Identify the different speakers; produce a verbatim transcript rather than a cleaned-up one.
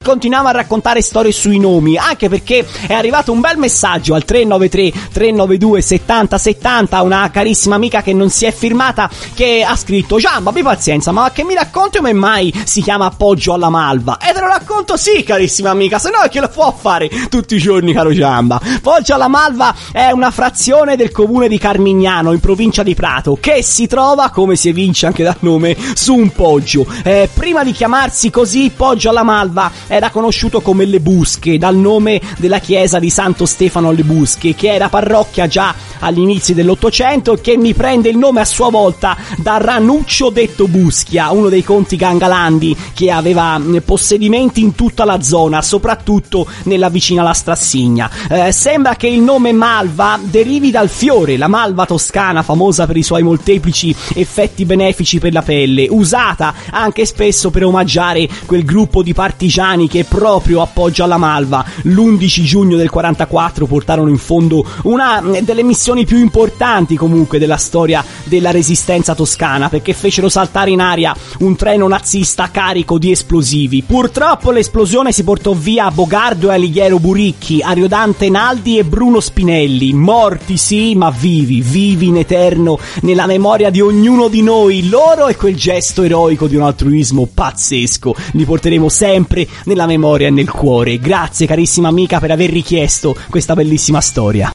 Speaker 1: continuiamo a raccontare storie sui nomi, anche perché è arrivato un bel messaggio al tre nove tre tre nove due settanta settanta, una carissima amica che non si è firmata, che ha scritto: Giamba, abbi pazienza, ma che mi racconti come mai si chiama Poggio alla Malva? E te lo racconto, sì, carissima amica, se no che lo può fare tutti i giorni, caro Giamba. Poggio alla Malva è una frazione del comune di Carmignano, in provincia di Prato, che si trova, come si evince anche dal nome, su un poggio. Eh, prima di chiamarsi così, Poggio alla Malva era conosciuto come Le Busche, dal nome della chiesa di Santo Stefano alle Busche, che era parrocchia già agli inizi dell'Ottocento e che mi prende il nome a sua volta da Ranuccio detto Buschia, uno dei conti gangalandi che aveva possedimenti in tutta la zona, soprattutto nella vicina La Strassigna. Eh, sembra che il nome Malva derivi dal fiore, la malva toscana, famosa per i suoi molteplici effetti benefici per la pelle, usata anche spesso per omaggiare quel gruppo di partigiani che proprio a Poggio alla Malva l'undici giugno del quarantaquattro portarono in fondo una delle missioni più importanti comunque della storia della resistenza toscana, perché fecero saltare in aria un treno nazista carico di esplosivi. Purtroppo l'esplosione si portò via Bogardo e Alighiero Buricchi, Ariodante Naldi e Bruno Spinelli, morti sì, ma vivi, vivi in eterno nella memoria di ognuno di noi. Loro e quel gesto eroico di un altruismo pazzesco li porteremo sempre nella memoria e nel cuore. Grazie carissima amica per aver richiesto questa bellissima storia.